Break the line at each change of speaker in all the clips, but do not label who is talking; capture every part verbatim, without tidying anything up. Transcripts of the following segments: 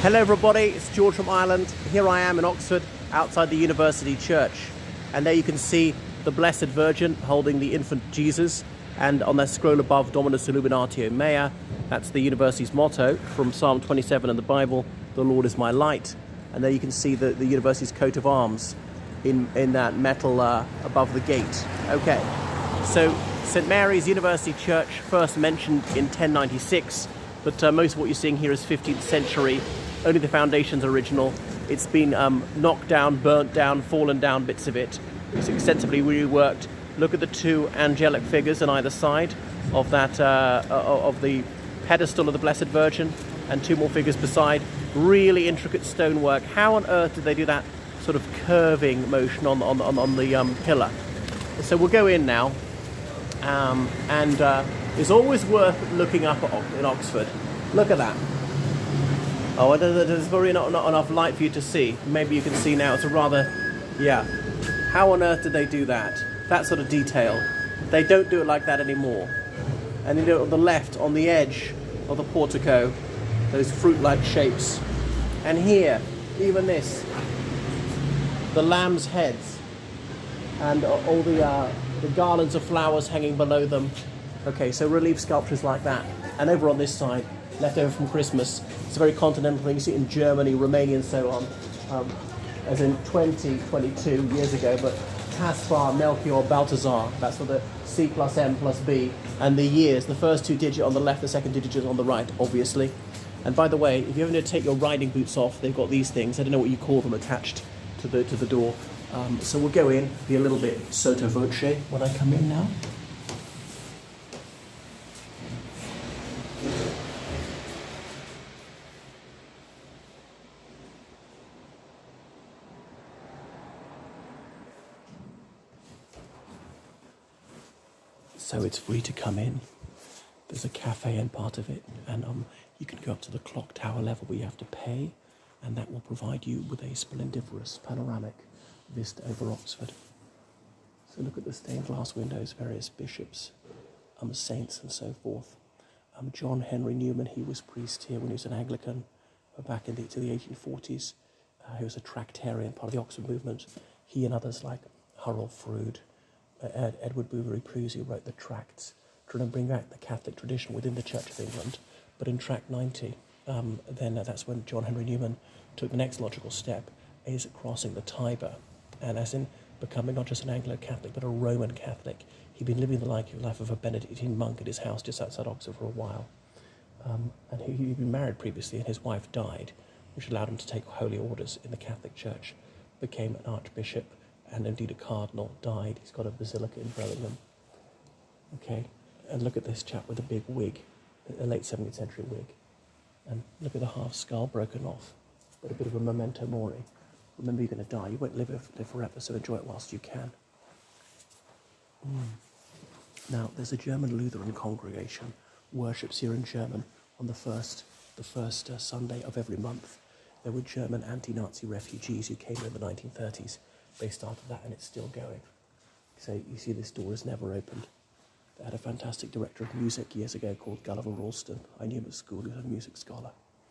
Hello everybody, it's George from Ireland. Here I am in Oxford, outside the University Church. And there you can see the Blessed Virgin holding the infant Jesus. And on that scroll above, Dominus Illuminatio Mea. That's the university's motto from Psalm twenty-seven in the Bible, the Lord is my light. And there you can see the, the university's coat of arms in, in that metal uh, above the gate. Okay, so Saint Mary's University Church, first mentioned in ten ninety-six, but uh, most of what you're seeing here is fifteenth century. Only the foundation's original. It's been um, knocked down, burnt down, fallen down, bits of it. It's extensively reworked. Look at the two angelic figures on either side of that uh, of the pedestal of the Blessed Virgin, and two more figures beside. Really intricate stonework. How on earth did they do that sort of curving motion on on on, on the um, pillar? So we'll go in now, um, and uh, it's always worth looking up in Oxford. Look at that. Oh, there's probably not, not enough light for you to see. Maybe you can see now. It's a rather, yeah. How on earth did they do that? That sort of detail. They don't do it like that anymore. And you know, on the left, on the edge of the portico, those fruit-like shapes. And here, even this, the lamb's heads, and all the uh, the garlands of flowers hanging below them. Okay, so relief sculptures like that. And over on this side, left over from Christmas. It's a very continental thing. You see it in Germany, Romania, and so on. Um, as in twenty, twenty-two years ago, but Caspar, Melchior, Balthazar, that's for the C plus M plus B, and the years, the first two digits on the left, the second digit on the right, obviously. And by the way, if you ever need to take your riding boots off, they've got these things, I don't know what you call them, attached to the, to the door. Um, so we'll go in, be a little bit sotto voce when I come in now. So it's free to come in. There's a cafe in part of it, and um, you can go up to the clock tower level where you have to pay, and that will provide you with a splendiferous panoramic vista over Oxford. So look at the stained glass windows, various bishops, um, saints and so forth. Um, John Henry Newman, he was priest here when he was an Anglican, back in the, to the eighteen forties. Uh, he was a Tractarian, part of the Oxford movement. He and others like Harold Froude, Ed, Edward Bouverie Pusey, who wrote the tracts, trying to bring back the Catholic tradition within the Church of England. But in Tract ninety, um, then uh, that's when John Henry Newman took the next logical step, is crossing the Tiber, and as in becoming not just an Anglo-Catholic, but a Roman Catholic. He'd been living the life of a Benedictine monk at his house just outside Oxford for a while. Um, and he, he'd been married previously, and his wife died, which allowed him to take holy orders in the Catholic Church, became an archbishop, and indeed a cardinal, died. He's got a basilica in Birmingham. Okay, and look at this chap with a big wig, a late seventeenth century wig. And look at the half skull broken off, but a bit of a memento mori. Remember, you're going to die. You won't live, live forever, so enjoy it whilst you can. Mm. Now, there's a German Lutheran congregation, worships here in German on the first, the first uh, Sunday of every month. There were German anti-Nazi refugees who came in the nineteen thirties. They started that, and it's still going. So you see this door is never opened. They had a fantastic director of music years ago called Gulliver Ralston. I knew him at school. He was a music scholar.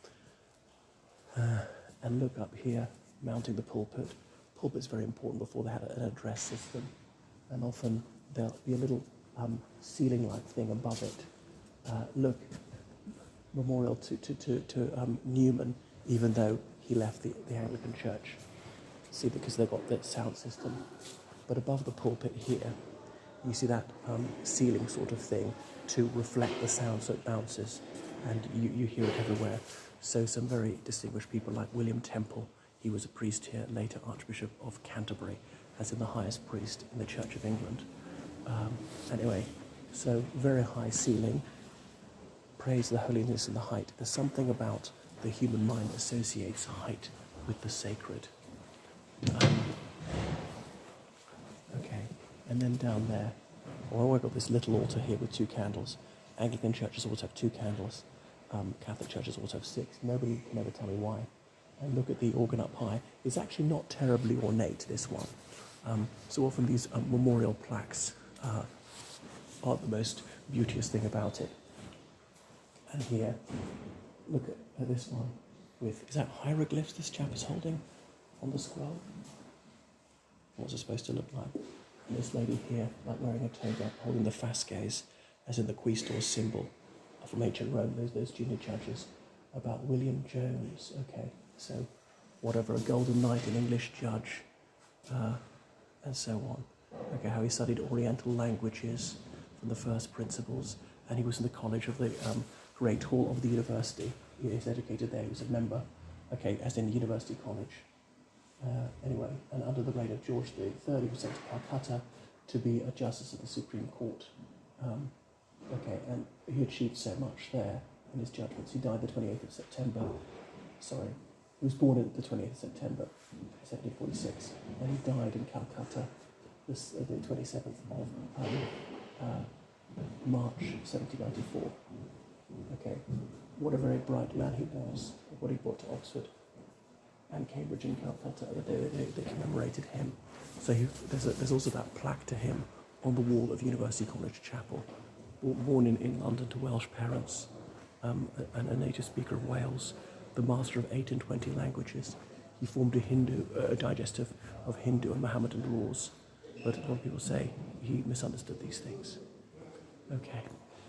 Uh, and look up here, mounting the pulpit. Pulpit's very important. Before they had an address system. And often there'll be a little um, ceiling-like thing above it. Uh, look, memorial to, to, to, to um, Newman, even though he left the, the Anglican Church. See, because they've got that sound system. But above the pulpit here, you see that um, ceiling sort of thing to reflect the sound so it bounces, and you, you hear it everywhere. So some very distinguished people like William Temple, he was a priest here, later Archbishop of Canterbury, as in the highest priest in the Church of England. Um, anyway, so very high ceiling, praise the holiness and the height. There's something about the human mind that associates height with the sacred. Um, okay, and then down there, oh, I've got this little altar here with two candles. Anglican churches always have two candles. Um, Catholic churches always have six. Nobody can ever tell me why. And look at the organ up high. It's actually not terribly ornate, this one. Um, so often these um, memorial plaques uh, aren't the most beauteous thing about it. And here, look at, at this one. with, is that hieroglyphs this chap is holding on the scroll? What's it supposed to look like? And this lady here, like wearing a toga, holding the fasces, as in the quaestor's symbol from ancient Rome, those, those junior judges, about William Jones. Okay, so whatever, a golden knight, an English judge, uh, and so on. Okay, how he studied Oriental languages from the first principles, and he was in the college of the um, Great Hall of the university. He was educated there, he was a member, okay, as in University College. Uh, anyway, and under the reign of George the Third, he was sent to Calcutta to be a justice of the Supreme Court. Um, okay, and he achieved so much there in his judgments. He died the twenty-eighth of September. Sorry, he was born on the twenty-eighth of September, seventeen forty-six, and he died in Calcutta this, uh, the twenty-seventh of um, uh, March, seventeen ninety-four. Okay, what a very bright man he was. What he brought to Oxford and Cambridge and Calcutta, they, they, they commemorated him. So he, there's, a, there's also that plaque to him on the wall of University College Chapel. Born in, in London to Welsh parents, um, and a native speaker of Wales, the master of eight and twenty languages. He formed a Hindu, uh, a digestive of Hindu and Mohammedan laws, but a lot of people say he misunderstood these things. Okay.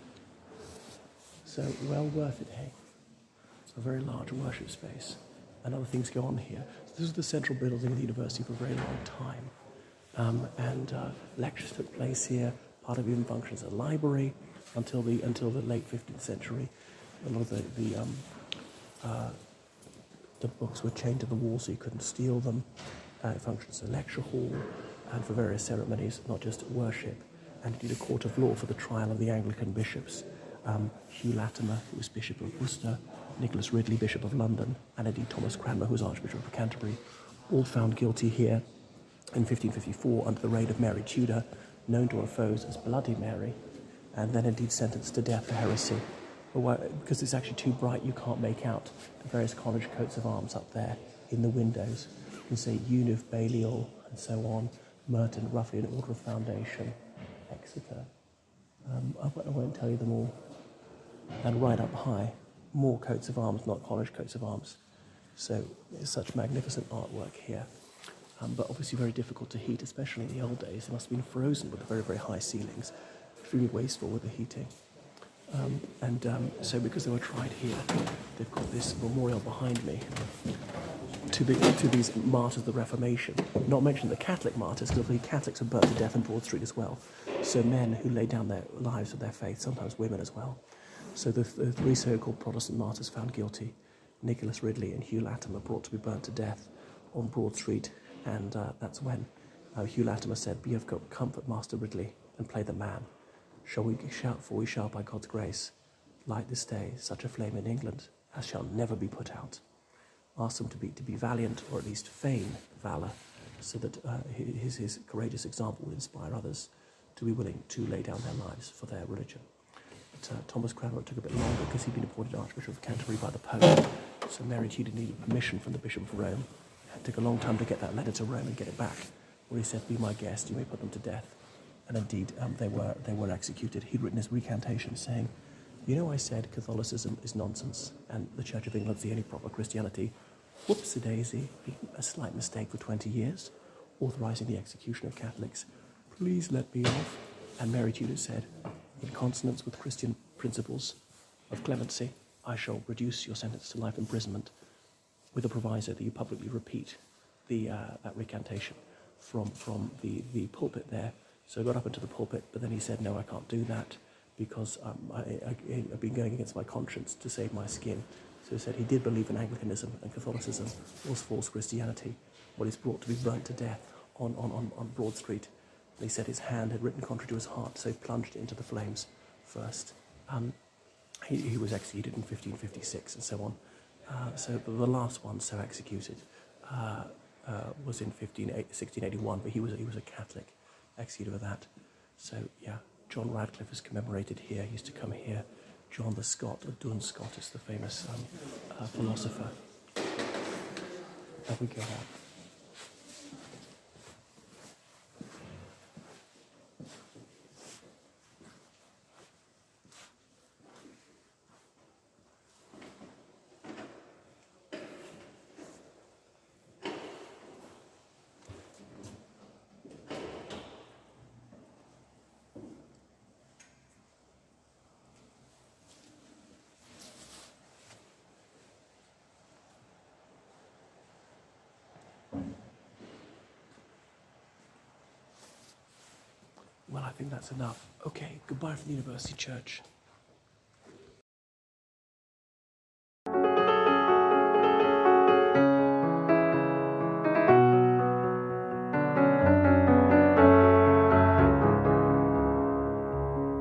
So, well worth it, hey? A very large worship space. And other things go on here. So this is the central building of the university for a very long time. Um, and uh, lectures took place here. Part of it even functions as a library until the until the late fifteenth century. A lot of the the, um, uh, the books were chained to the wall so you couldn't steal them. Uh, it functions as a lecture hall and for various ceremonies, not just worship, and indeed a court of law for the trial of the Anglican bishops. Um, Hugh Latimer, who was Bishop of Worcester, Nicholas Ridley, Bishop of London, and indeed Thomas Cranmer, who was Archbishop of Canterbury, all found guilty here in fifteen fifty-four under the reign of Mary Tudor, known to her foes as Bloody Mary, and then indeed sentenced to death for heresy. But why, because it's actually too bright, you can't make out the various college coats of arms up there in the windows. You can say Unif, Balliol, and so on, Merton, roughly in order of foundation, Exeter. Um, I, I won't tell you them all. And right up high, more coats of arms, not college coats of arms. So it's such magnificent artwork here. Um, but obviously very difficult to heat, especially in the old days. They must have been frozen with the very, very high ceilings, extremely wasteful with the heating. Um, and um, so because they were tried here, they've got this memorial behind me to, the, to these martyrs of the Reformation. Not mention the Catholic martyrs, because the Catholics were burnt to death in Broad Street as well. So men who laid down their lives for their faith, sometimes women as well. So the, the three so-called Protestant martyrs found guilty, Nicholas Ridley and Hugh Latimer, brought to be burnt to death on Broad Street. And uh, that's when uh, Hugh Latimer said, "Be of comfort, Master Ridley, and play the man. Shall we shout, for we shall, by God's grace, light this day such a flame in England as shall never be put out." Ask them to be to be valiant, or at least feign valour, so that uh, his, his courageous example will inspire others to be willing to lay down their lives for their religion. But uh, Thomas Cranmer took a bit longer because he'd been appointed Archbishop of Canterbury by the Pope, so Mary Tudor needed permission from the Bishop of Rome. It took a long time to get that letter to Rome and get it back, where he said, "Be my guest, you may put them to death." And indeed, um, they were they were executed. He'd written his recantation saying, "You know, I said Catholicism is nonsense, and the Church of England's the only proper Christianity. Whoops-a-daisy, a slight mistake for twenty years, authorising the execution of Catholics. Please let me off." And Mary Tudor said, "In consonance with Christian principles of clemency, I shall reduce your sentence to life imprisonment, with a proviso that you publicly repeat the uh, that recantation from from the, the pulpit there." So I got up into the pulpit, but then he said, "No, I can't do that because um, I, I, I've been going against my conscience to save my skin." So he said he did believe in Anglicanism and Catholicism was false Christianity. Well, he's brought to be burnt to death on, on, on, on Broad Street. And he said his hand had written contrary to his heart, so he plunged into the flames first. Um, he, he was executed in fifteen fifty-six and so on. Uh, so the last one so executed uh, uh, was in sixteen eighty-one, but he was he was a Catholic executed with that. So yeah, John Radcliffe is commemorated here. He used to come here. John the Scot, or Duns Scotus, the famous um, uh, philosopher. There we go. Out. I think that's enough. Okay, goodbye from the University Church.